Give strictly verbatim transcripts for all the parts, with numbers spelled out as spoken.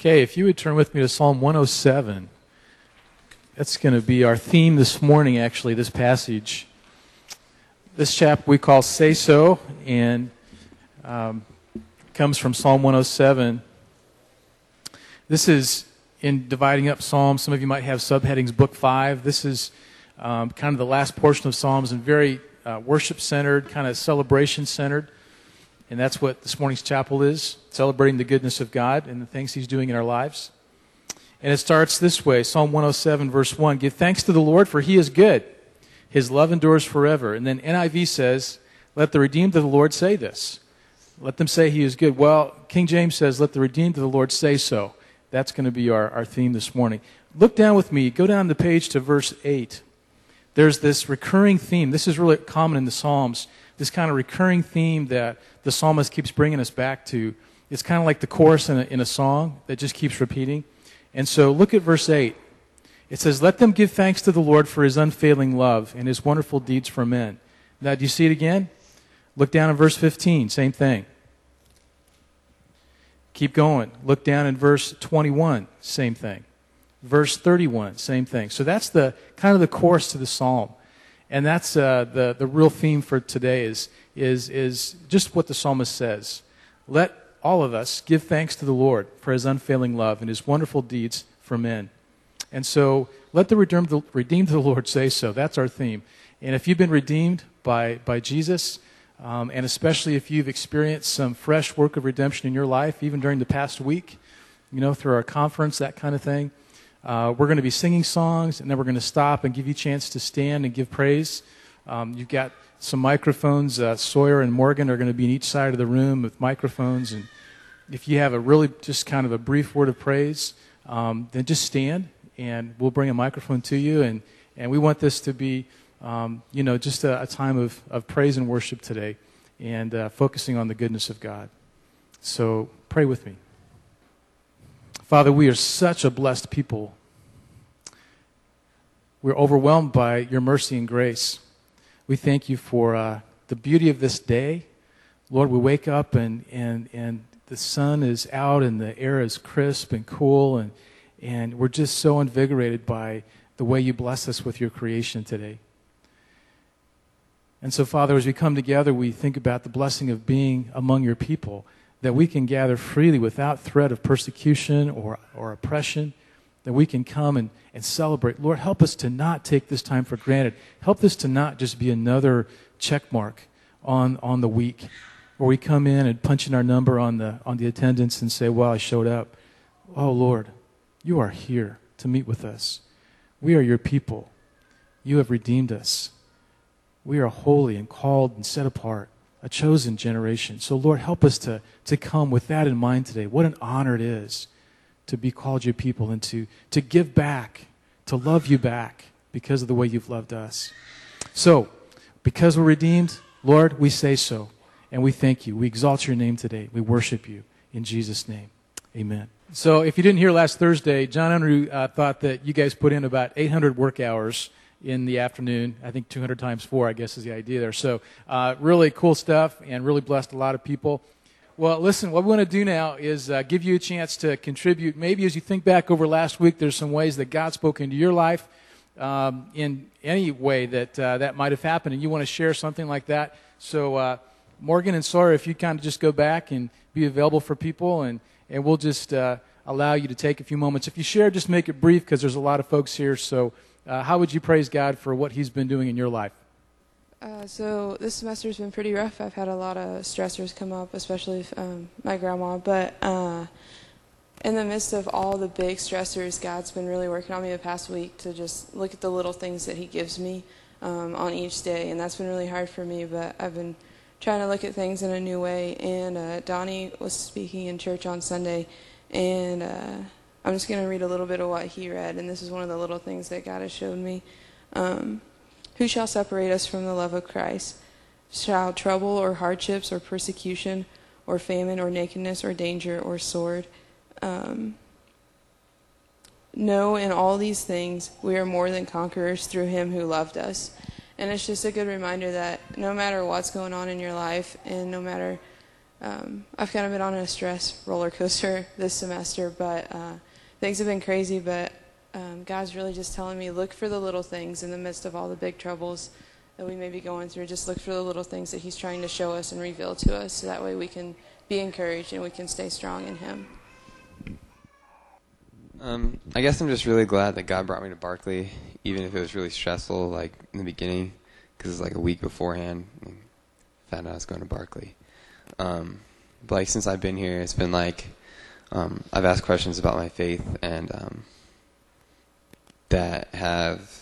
Okay, if you would turn with me to Psalm one oh seven. That's going to be our theme this morning, actually, this passage. This chapter we call Say So, and um, comes from Psalm one oh seven. This is, in dividing up Psalms, some of you might have subheadings, Book five. This is um, kind of the last portion of Psalms, and very uh, worship-centered, kind of celebration-centered. And that's what this morning's chapel is, celebrating the goodness of God and the things He's doing in our lives. And it starts this way, Psalm one oh seven, verse one, "Give thanks to the Lord, for He is good. His love endures forever." And then N I V says, "Let the redeemed of the Lord say this." Let them say He is good. Well, King James says, "Let the redeemed of the Lord say so." That's going to be our, our theme this morning. Look down with me. Go down the page to verse eight. There's this recurring theme. This is really common in the Psalms. This kind of recurring theme that the psalmist keeps bringing us back to. It's kind of like the chorus in a, in a song that just keeps repeating. And so look at verse eight. It says, "Let them give thanks to the Lord for His unfailing love and His wonderful deeds for men." Now, do you see it again? Look down in verse fifteen, same thing. Keep going. Look down in verse twenty-one, same thing. Verse thirty-one, same thing. So that's the kind of the chorus to the psalm. And that's uh, the, the real theme for today is, is, is just what the psalmist says. Let all of us give thanks to the Lord for His unfailing love and His wonderful deeds for men. And so let the redeemed, the redeemed of the Lord say so. That's our theme. And if you've been redeemed by, by Jesus, um, and especially if you've experienced some fresh work of redemption in your life, even during the past week, you know, through our conference, that kind of thing, Uh, we're going to be singing songs, and then we're going to stop and give you a chance to stand and give praise. Um, you've got some microphones. Uh, Sawyer and Morgan are going to be in each side of the room with microphones. And if you have a really just kind of a brief word of praise, um, then just stand, and we'll bring a microphone to you. And, and we want this to be, um, you know, just a, a time of, of praise and worship today, and uh, focusing on the goodness of God. So pray with me. Father, we are such a blessed people. We're overwhelmed by Your mercy and grace. We thank You for uh, the beauty of this day. Lord, we wake up and, and, and the sun is out and the air is crisp and cool, and, and we're just so invigorated by the way You bless us with Your creation today. And so, Father, as we come together, we think about the blessing of being among Your people, that we can gather freely without threat of persecution or, or oppression, that we can come and, and celebrate. Lord, help us to not take this time for granted. Help this to not just be another check mark on, on the week, where we come in and punch in our number on the, on the attendance and say, well, I showed up. Oh, Lord, You are here to meet with us. We are Your people. You have redeemed us. We are holy and called and set apart, a chosen generation. So, Lord, help us to, to come with that in mind today. What an honor it is to be called Your people and to, to give back, to love You back because of the way You've loved us. So, because we're redeemed, Lord, we say so, and we thank You. We exalt Your name today. We worship You in Jesus' name. Amen. So, if you didn't hear last Thursday, John Andrew uh, thought that you guys put in about eight hundred work hours in the afternoon. I think two hundred times four, I guess, is the idea there. So uh, really cool stuff, and really blessed a lot of people. Well, listen, what we want to do now is uh, give you a chance to contribute. Maybe as you think back over last week, there's some ways that God spoke into your life um, in any way that uh, that might have happened, and you want to share something like that. So uh, Morgan and Sawyer, if you kind of just go back and be available for people, and, and we'll just uh, allow you to take a few moments. If you share, just make it brief, because there's a lot of folks here. So Uh, how would you praise God for what He's been doing in your life? Uh, so this semester's been pretty rough. I've had a lot of stressors come up, especially um, my grandma. But uh, in the midst of all the big stressors, God's been really working on me the past week to just look at the little things that He gives me um, on each day. And that's been really hard for me, but I've been trying to look at things in a new way. And uh, Donnie was speaking in church on Sunday, and Uh, I'm just going to read a little bit of what he read, and this is one of the little things that God has showed me. Um, Who shall separate us from the love of Christ? Shall trouble or hardships or persecution or famine or nakedness or danger or sword? Um, no, in all these things we are more than conquerors through Him who loved us. And it's just a good reminder that no matter what's going on in your life, and no matter Um, I've kind of been on a stress roller coaster this semester, but uh, things have been crazy, but um, God's really just telling me, look for the little things in the midst of all the big troubles that we may be going through. Just look for the little things that he's trying to show us and reveal to us, so that way we can be encouraged and we can stay strong in him. Um, I guess I'm just really glad that God brought me to Barkley, even if it was really stressful, like in the beginning, because it was like a week beforehand, I found out I was going to Barkley. Um, but like since I've been here, it's been like um, I've asked questions about my faith, and um, that have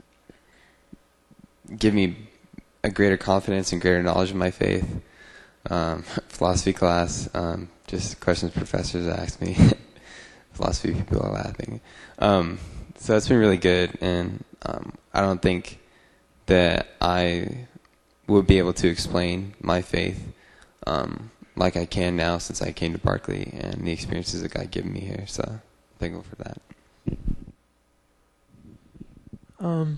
given me a greater confidence and greater knowledge of my faith. Um, philosophy class, um, just questions professors ask me. Philosophy people are laughing. Um, so it's been really good, and um, I don't think that I would be able to explain my faith um, like I can now since I came to Barkley and the experiences that God given me here. So I'm thankful for that. Um,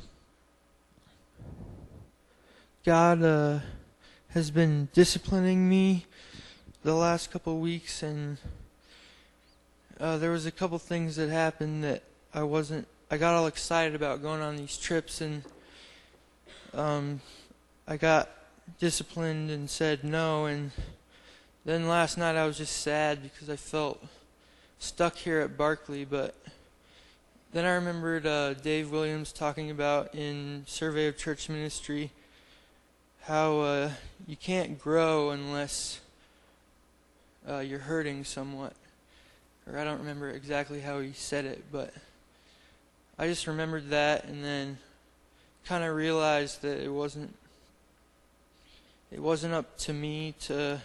God uh, has been disciplining me the last couple of weeks, and uh, there was a couple things that happened that I wasn't. I got all excited about going on these trips, and um, I got disciplined and said no. And then last night I was just sad because I felt stuck here at Barkley. But then I remembered uh, Dave Williams talking about in Survey of Church Ministry how uh, you can't grow unless uh, you're hurting somewhat. Or I don't remember exactly how he said it, but I just remembered that, and then kind of realized that it wasn't it wasn't up to me to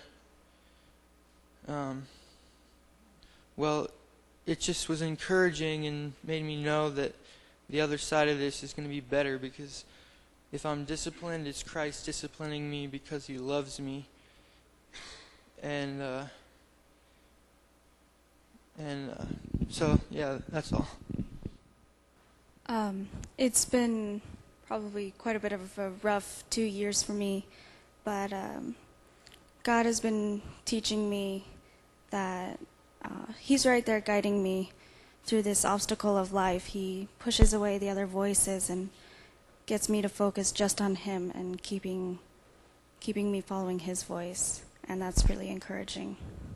um, well, it just was encouraging and made me know that the other side of this is going to be better, because if I'm disciplined, it's Christ disciplining me because he loves me. And uh, and uh, so yeah, that's all. Um, it's been probably quite a bit of a rough two years for me, but um, God has been teaching me that uh, he's right there guiding me through this obstacle of life. He pushes away the other voices and gets me to focus just on him and keeping keeping me following his voice, and that's really encouraging.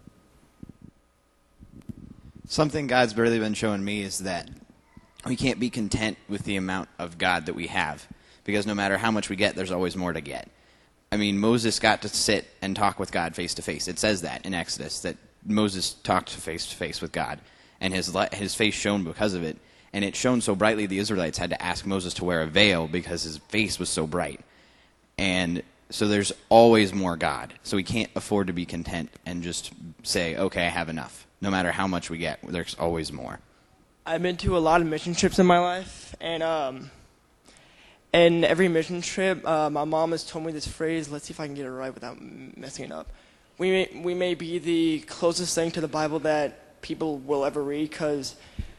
Something God's really been showing me is that we can't be content with the amount of God that we have, because no matter how much we get, there's always more to get. I mean, Moses got to sit and talk with God face to face. It says that in Exodus, that Moses talked face to face with God, and his his face shone because of it. And it shone so brightly, the Israelites had to ask Moses to wear a veil because his face was so bright. And so there's always more God. So we can't afford to be content and just say, okay, I have enough. No matter how much we get, there's always more. I've been to a lot of mission trips in my life, and um, and every mission trip, uh, my mom has told me this phrase. Let's see if I can get it right without messing it up. We may, we may be the closest thing to the Bible that people will ever read, because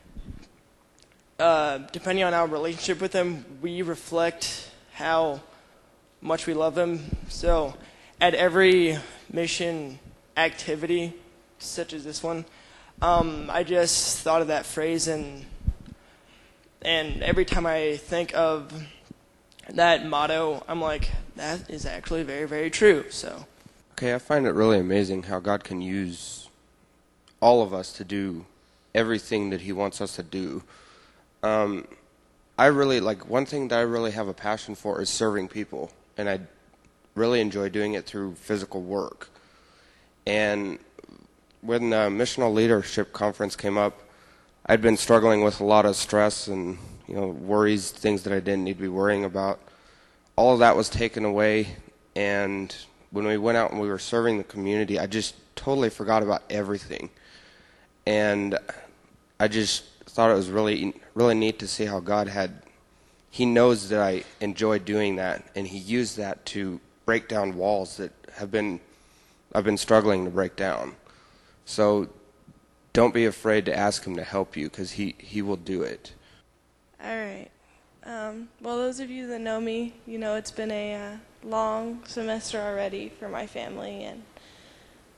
uh, depending on our relationship with Him, we reflect how much we love Him. So at every mission activity, such as this one, Um, I just thought of that phrase, and and every time I think of that motto, I'm like, that is actually very, very true. So, okay, I find it really amazing how God can use all of us to do everything that He wants us to do. Um, I really like one thing that I really have a passion for is serving people, and I really enjoy doing it through physical work. And when the missional leadership conference came up, I'd been struggling with a lot of stress and, you know, worries, things that I didn't need to be worrying about. All of that was taken away, and when we went out and we were serving the community, I just totally forgot about everything. And I just thought it was really, really neat to see how God had, He knows that I enjoy doing that, and He used that to break down walls that have been, I've been struggling to break down. So don't be afraid to ask Him to help you, because he, he will do it. All right. Um, well, those of you that know me, you know it's been a uh, long semester already for my family. And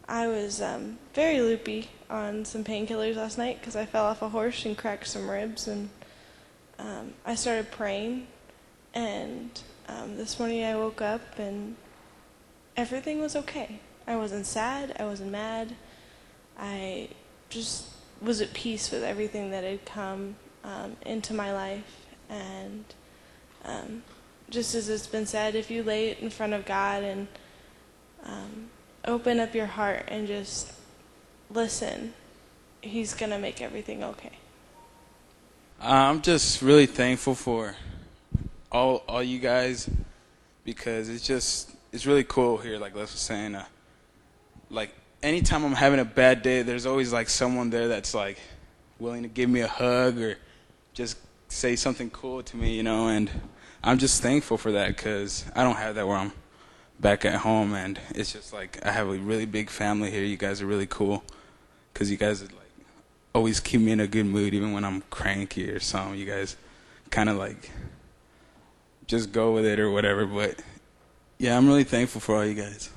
I was um, very loopy on some painkillers last night because I fell off a horse and cracked some ribs, and um, I started praying, and um, this morning I woke up and everything was okay. I wasn't sad, I wasn't mad, I just was at peace with everything that had come um, into my life, and um, just as it's been said, if you lay it in front of God and um, open up your heart and just listen, He's going to make everything okay. I'm just really thankful for all all you guys, because it's just, it's really cool here, like Les was saying. Uh, like, anytime I'm having a bad day, there's always, like, someone there that's, like, willing to give me a hug or just say something cool to me, you know, and I'm just thankful for that, because I don't have that where I'm back at home, and it's just like I have a really big family here. You guys are really cool, because you guys are, like, always keep me in a good mood even when I'm cranky or something. You guys kind of, like, just go with it or whatever, but yeah, I'm really thankful for all you guys.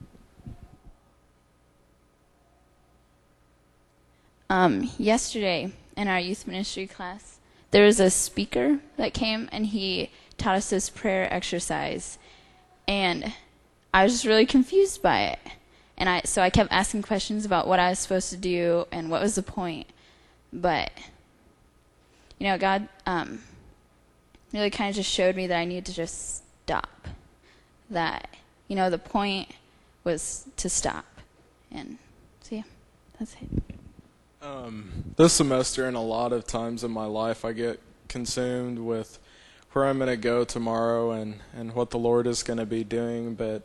Um, yesterday in our youth ministry class, there was a speaker that came and he taught us this prayer exercise, and I was just really confused by it. And I so I kept asking questions about what I was supposed to do and what was the point. But, you know, God um, really kind of just showed me that I needed to just stop. That, you know, the point was to stop. And so, yeah, that's it. Um, this semester and a lot of times in my life, I get consumed with where I'm going to go tomorrow and, and what the Lord is going to be doing, but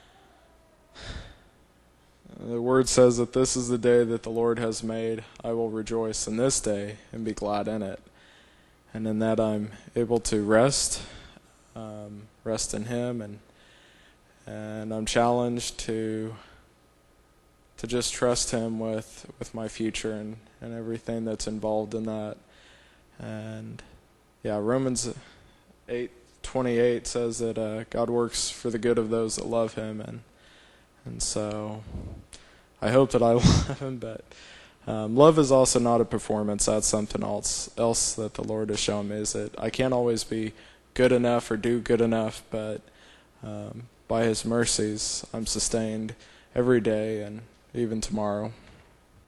the Word says that this is the day that the Lord has made. I will rejoice in this day and be glad in it. And in that I'm able to rest, um, rest in Him, and and I'm challenged to to just trust Him with, with my future and, and everything that's involved in that. And yeah, Romans eight twenty-eight says that uh, God works for the good of those that love Him, and and so I hope that I love Him. But um, love is also not a performance. That's something else else that the Lord has shown me, is that I can't always be good enough or do good enough, but um, by His mercies I'm sustained every day and even tomorrow.